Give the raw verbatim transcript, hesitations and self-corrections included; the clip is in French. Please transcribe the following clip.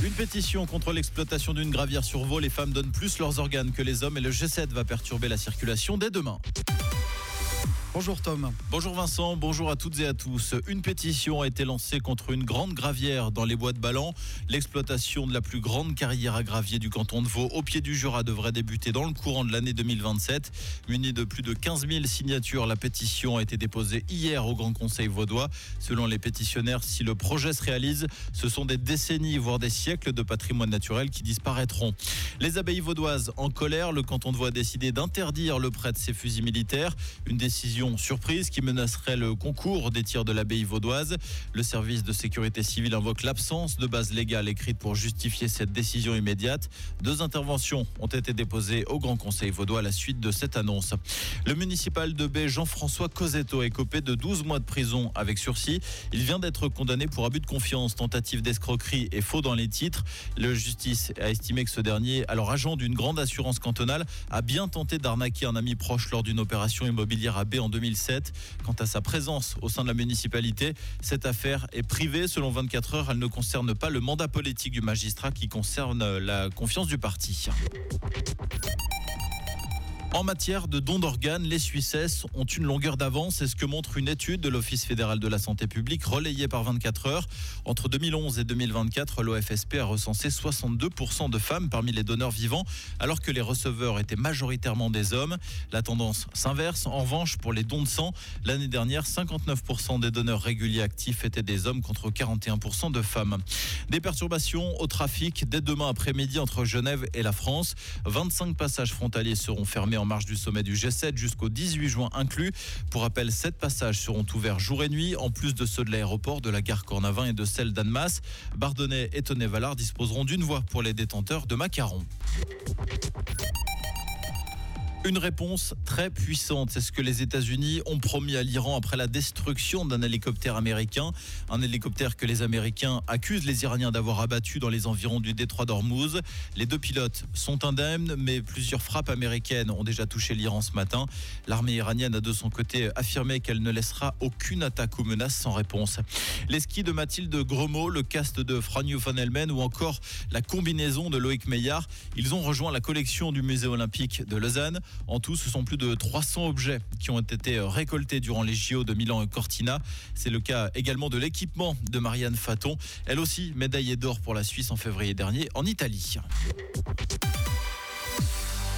Une pétition contre l'exploitation d'une gravière sur Vaud. Les femmes donnent plus leurs organes que les hommes et le G sept va perturber la circulation dès demain. Bonjour Tom. Bonjour Vincent, bonjour à toutes et à tous. Une pétition a été lancée contre une grande gravière dans les bois de Ballan. L'exploitation de la plus grande carrière à gravier du canton de Vaud au pied du Jura devrait débuter dans le courant de l'année deux mille vingt-sept. Munie de plus de quinze mille signatures, la pétition a été déposée hier au Grand Conseil vaudois. Selon les pétitionnaires, si le projet se réalise, ce sont des décennies, voire des siècles de patrimoine naturel qui disparaîtront. Les abbayes vaudoises en colère, le canton de Vaud a décidé d'interdire le prêt de ses fusils militaires. Une décision surprise qui menacerait le concours des tirs de l'abbaye vaudoise. Le service de sécurité civile invoque l'absence de base légale écrite pour justifier cette décision immédiate. Deux interventions ont été déposées au Grand Conseil vaudois à la suite de cette annonce. Le municipal de Baie, Jean-François Cosetto, est copé de douze mois de prison avec sursis. Il vient d'être condamné pour abus de confiance, tentative d'escroquerie et faux dans les titres. Le justice a estimé que ce dernier, alors agent d'une grande assurance cantonale, a bien tenté d'arnaquer un ami proche lors d'une opération immobilière à Baie en deux mille sept. Quant à sa présence au sein de la municipalité, cette affaire est privée. Selon vingt-quatre heures, elle ne concerne pas le mandat politique du magistrat qui concerne la confiance du parti. En matière de dons d'organes, les Suissesses ont une longueur d'avance. C'est ce que montre une étude de l'Office fédéral de la santé publique relayée par vingt-quatre heures. Entre deux mille onze et deux mille vingt-quatre, l'O F S P a recensé soixante-deux pour cent de femmes parmi les donneurs vivants, alors que les receveurs étaient majoritairement des hommes. La tendance s'inverse. En revanche, pour les dons de sang, l'année dernière, cinquante-neuf pour cent des donneurs réguliers actifs étaient des hommes contre quarante et un pour cent de femmes. Des perturbations au trafic dès demain après-midi entre Genève et la France. vingt-cinq passages frontaliers seront fermés en marge du sommet du G sept jusqu'au dix-huit juin inclus. Pour rappel, sept passages seront ouverts jour et nuit, en plus de ceux de l'aéroport, de la gare Cornavin et de celle d'Annemasse. Bardonnay et Tonnet-Valard disposeront d'une voie pour les détenteurs de macarons. Une réponse très puissante, c'est ce que les États-Unis ont promis à l'Iran après la destruction d'un hélicoptère américain. Un hélicoptère que les Américains accusent les Iraniens d'avoir abattu dans les environs du détroit d'Ormuz. Les deux pilotes sont indemnes, mais plusieurs frappes américaines ont déjà touché l'Iran ce matin. L'armée iranienne a de son côté affirmé qu'elle ne laissera aucune attaque ou menace sans réponse. Les skis de Mathilde Gremaud, le cast de Franjo van Helmen ou encore la combinaison de Loïc Meillard, ils ont rejoint la collection du musée olympique de Lausanne. En tout, ce sont plus de trois cents objets qui ont été récoltés durant les J O de Milan et Cortina. C'est le cas également de l'équipement de Marianne Faton. Elle aussi médaillée d'or pour la Suisse en février dernier en Italie.